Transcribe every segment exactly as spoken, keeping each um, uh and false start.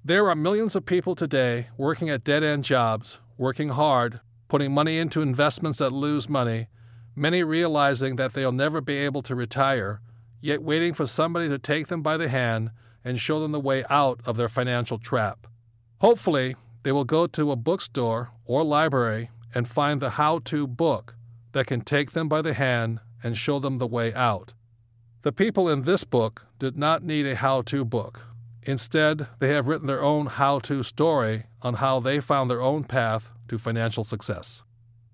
There are millions of people today working at dead-end jobs, working hard, putting money into investments that lose money, many realizing that they'll never be able to retire, yet waiting for somebody to take them by the hand and show them the way out of their financial trap. Hopefully, they will go to a bookstore or library and find the how-to book that can take them by the hand and show them the way out. The people in this book did not need a how-to book. Instead, they have written their own how-to story on how they found their own path to financial success.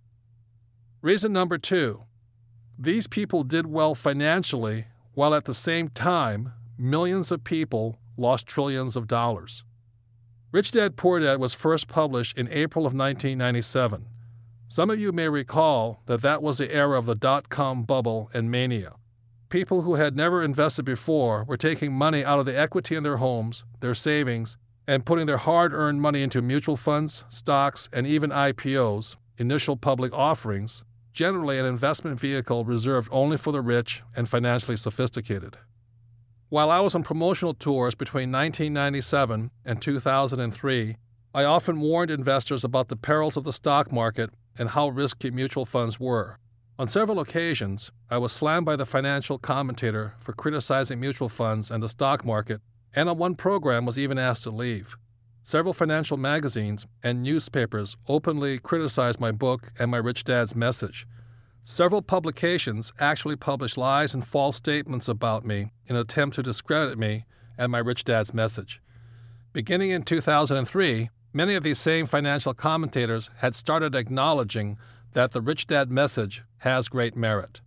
Reason number two, these people did well financially while at the same time millions of people lost trillions of dollars. Rich Dad Poor Dad was first published in April of nineteen ninety-seven. Some of you may recall that that was the era of the dot-com bubble and mania. People who had never invested before were taking money out of the equity in their homes, their savings, and putting their hard-earned money into mutual funds, stocks, and even I P Os, initial public offerings, generally an investment vehicle reserved only for the rich and financially sophisticated. While I was on promotional tours between nineteen ninety-seven and two thousand three, I often warned investors about the perils of the stock market and how risky mutual funds were. On several occasions, I was slammed by the financial commentator for criticizing mutual funds and the stock market, and on one program was even asked to leave. Several financial magazines and newspapers openly criticized my book and my Rich Dad's message. Several publications actually published lies and false statements about me in an attempt to discredit me and my Rich Dad's message. Beginning in two thousand three, many of these same financial commentators had started acknowledging that the Rich Dad message has great merit.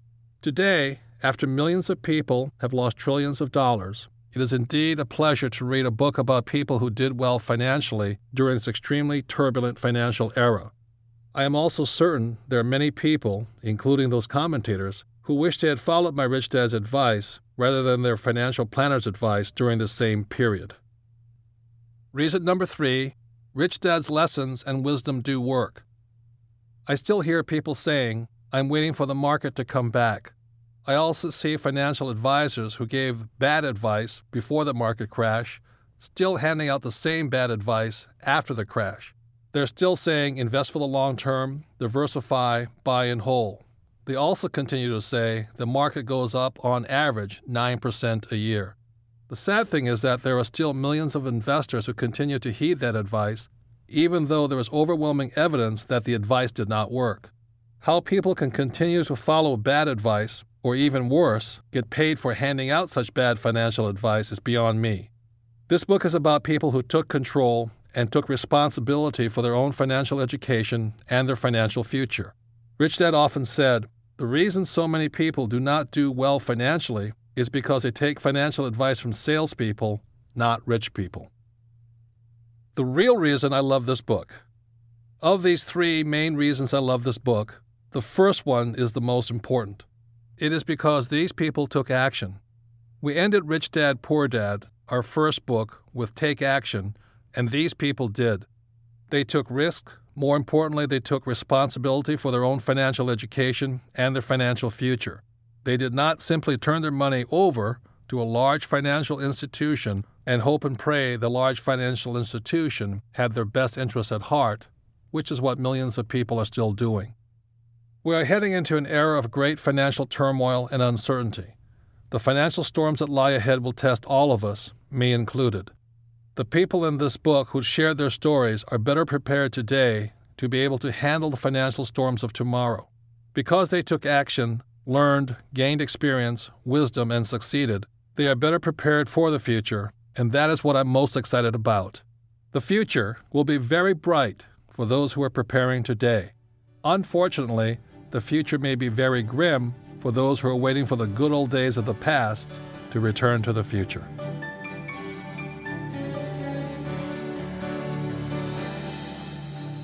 Today, after millions of people have lost trillions of dollars, it is indeed a pleasure to read a book about people who did well financially during this extremely turbulent financial era. I am also certain there are many people, including those commentators, who wish they had followed my Rich Dad's advice rather than their financial planner's advice during the same period. Reason number three, Rich Dad's lessons and wisdom do work. I still hear people saying, I'm waiting for the market to come back. I also see financial advisors who gave bad advice before the market crash, still handing out the same bad advice after the crash. They're still saying invest for the long term, diversify, buy and hold. They also continue to say the market goes up on average nine percent a year. The sad thing is that there are still millions of investors who continue to heed that advice, even though there is overwhelming evidence that the advice did not work. How people can continue to follow bad advice, or even worse, get paid for handing out such bad financial advice is beyond me. This book is about people who took control and took responsibility for their own financial education and their financial future. Rich Dad often said, the reason so many people do not do well financially is because they take financial advice from salespeople, not rich people. The real reason I love this book. Of these three main reasons I love this book, the first one is the most important. It is because these people took action. We ended Rich Dad Poor Dad, our first book, with Take Action, and these people did. They took risk. More importantly, they took responsibility for their own financial education and their financial future. They did not simply turn their money over to a large financial institution and hope and pray the large financial institution had their best interests at heart, which is what millions of people are still doing. We are heading into an era of great financial turmoil and uncertainty. The financial storms that lie ahead will test all of us, me included. The people in this book who shared their stories are better prepared today to be able to handle the financial storms of tomorrow. Because they took action, learned, gained experience, wisdom, and succeeded, they are better prepared for the future, and that is what I'm most excited about. The future will be very bright for those who are preparing today. Unfortunately, the future may be very grim for those who are waiting for the good old days of the past to return to the future.